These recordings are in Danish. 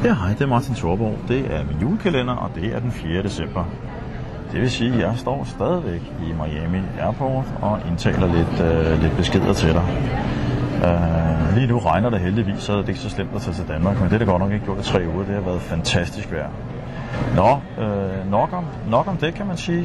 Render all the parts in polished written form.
Ja, hej, det er Martin Thorborg. Det er min julekalender, og det er den 4. december. Det vil sige, at jeg står stadigvæk i Miami Airport og indtaler lidt beskeder til dig. Lige nu regner det heldigvis, så er det ikke så slemt at tage til Danmark, men det er det godt nok ikke gjort i 3 uger. Det har været fantastisk vejr. Nok om det, kan man sige.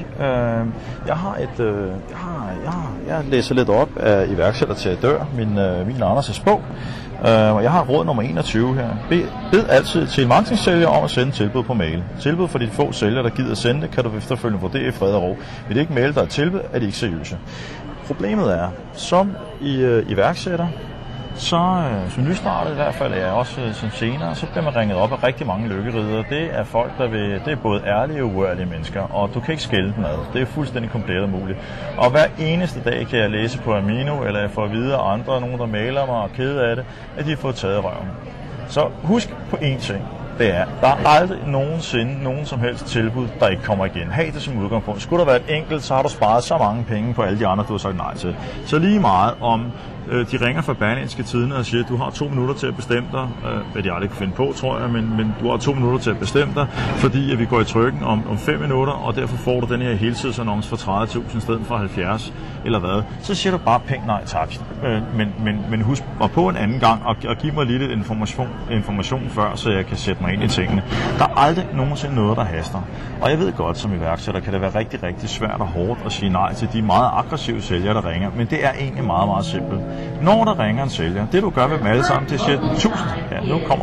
Jeg læser lidt op af iværksætter til at dør, min Anders' bog. Jeg har råd nummer 21 her. Bed altid til marketingsælger om at sende tilbud på mail. Tilbud for de få sælgere, der gider sende det, kan du efterfølgende vurdere i fred og ro. Vil det ikke mail, der er tilbud, er de ikke seriøse. Problemet er, som iværksætter, så som nystartet i hvert fald, er jeg også som senere, så bliver man ringet op af rigtig mange lykkeriddere. Det er folk, det er både ærlige og uærlige mennesker, og du kan ikke skælde dem ad. Det er fuldstændig komplet umuligt. Og hver eneste dag kan jeg læse på Amino, eller jeg får at vide af andre, nogen der mailer mig og kede af det, at de har fået taget røven. Så husk på én ting. Det er, der er aldrig nogensinde nogen som helst tilbud, der ikke kommer igen. Ha' det som udgangspunkt. Skulle der være et enkelt, så har du sparet så mange penge på alle de andre, du har sagt nej til. Så lige meget om de ringer fra Berlingske Tidende og siger, at du har 2 minutter til at bestemme dig, hvad de aldrig kan finde på, tror jeg, men du har 2 minutter til at bestemme dig, fordi at vi går i trykken om 5 minutter, og derfor får du den her heltidsannonce for 30.000 i stedet for 70, eller hvad. Så siger du bare pænt nej tak. Men husk mig på en anden gang, og giv mig lidt information før, så jeg kan sætte mig ind i tingene. Der er aldrig nogensinde noget, der haster. Og jeg ved godt, som iværksætter kan det være rigtig, rigtig svært og hårdt at sige nej til de meget aggressive sælgere, der ringer, men det er egentlig meget, meget simpelt. Når der ringer en sælger, det du gør ved dem alle sammen, det siger 1000. Ja, nu kommer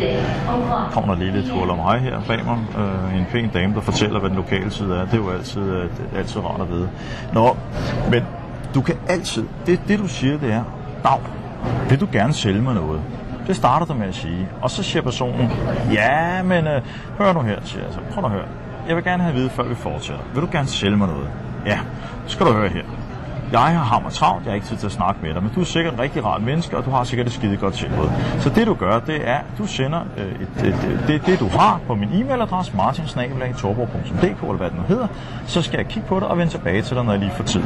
der lige lidt hul om mig her bag mig. En pæn dame, der fortæller, hvad den lokale side er. Det er jo altid rart at vide. Men du kan altid, det du siger, det er, Dag, vil du gerne sælge mig noget? Det starter du med at sige. Og så siger personen, ja, men hør nu her, siger jeg så. Prøv nu at høre. Jeg vil gerne have at vide, før vi fortsætter. Vil du gerne sælge mig noget? Ja, så skal du høre her. Jeg har hammer travlt, jeg har ikke tid til at snakke med dig, men du er sikkert en rigtig rart menneske, og du har sikkert et skide godt tilbud. Så det du gør, det er, at du sender det du har på min e-mailadresse, martin@thorborg.dk, eller hvad det nu hedder, så skal jeg kigge på det og vende tilbage til dig, når jeg lige får tid.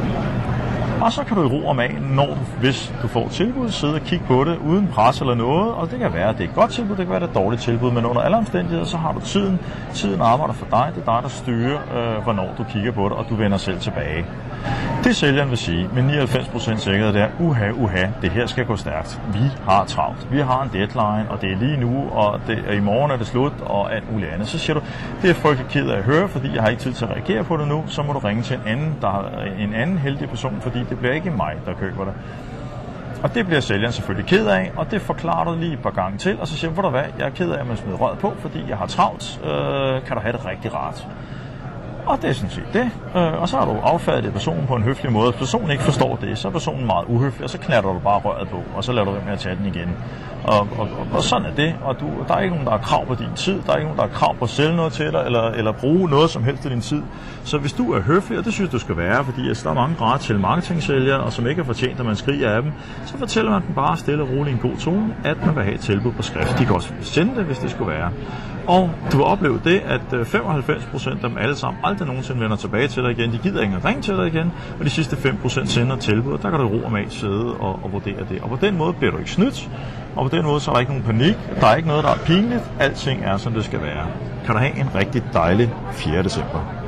Og så kan du i ro om af, hvis du får tilbud, sidde og kigge på det uden pres eller noget, og det kan være, at det er et godt tilbud, det kan være, at det er et dårligt tilbud, men under alle omstændigheder, så har du tiden. Tiden arbejder for dig, det er dig, der styrer, hvornår du kigger på det, og du vender selv tilbage. Det sælgeren vil sige med 99% sikkerhed, det er, uha, det her skal gå stærkt. Vi har travlt. Vi har en deadline, og det er lige nu, og i morgen er det slut, og alt muligt andet. Så siger du, det er frygtelig ked af at høre, fordi jeg har ikke tid til at reagere på det nu, så må du ringe til en anden heldig person, fordi det bliver ikke mig, der køber det. Og det bliver sælgeren selvfølgelig ked af, og det forklarer du lige et par gange til, og så siger du, jeg er ked af, at man smider rød på, fordi jeg har travlt. Kan du have det rigtig rart? Og det er sådan set det. Og så har du affærdiget personen på en høflig måde. Hvis personen ikke forstår det, så er personen meget uhøflig, og så knatter du bare røret på, og så lader du være med at tage den igen. Og sådan er det. Og der er ikke nogen, der har krav på din tid. Der er ikke nogen, der har krav på at sælge noget til dig, eller bruge noget som helst af din tid. Så hvis du er høflig, og det synes du skal være, fordi der er mange gratis til marketingsælgere, og som ikke har fortjent, at man skriger af dem, så fortæller man dem bare stille og roligt en god tone, at man vil have et tilbud på skrift. De kan også sende det, hvis det skulle være. Og du vil opleve det, at 95% af dem alle sammen aldrig nogensinde vender tilbage til dig igen. De gider ikke ringe til dig igen, og de sidste 5% sender tilbud. Der kan du ro om af sidde og vurdere det. Og på den måde bliver du ikke snydt, og på den måde så er der ikke nogen panik. Der er ikke noget, der er pinligt. Alting er, som det skal være. Kan du have en rigtig dejlig 4. december.